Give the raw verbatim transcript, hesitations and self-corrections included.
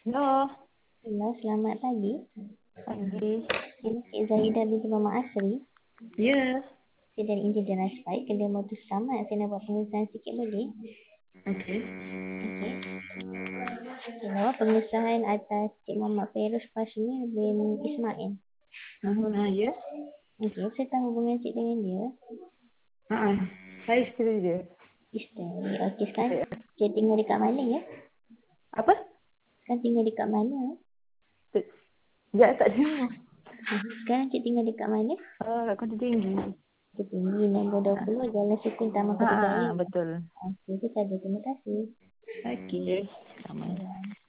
Halo, Halo, selamat pagi. pagi. Ini Cik Zahidah binti Mama Asri. Ya, Saya dari Engineer Aspek, kedai motor selamat. Saya nak buat pengesahan sikit boleh? okey. Okey. Saya nak buat pengesahan atas Cik Muhammad Feiruz Fashmi bin Ismail. Ah, ya. Okey, saya tahu hubungan Cik dengan dia. Ha, saya isteri dia. Isteri. Okey, sekarang Ya. Cik tinggal dekat mana ya? Apa? Sekarang tinggal dekat mana? Ya, tak dengar. Sekarang Cik tinggal dekat mana? Ah, kat Kota Tinggi. Cik tinggi, nombor dua puluh, Jalan Sukun Taman Kota Ha, Jaya. betul. Okey, itu saja. Terima kasih. Okey. Sama. Ya.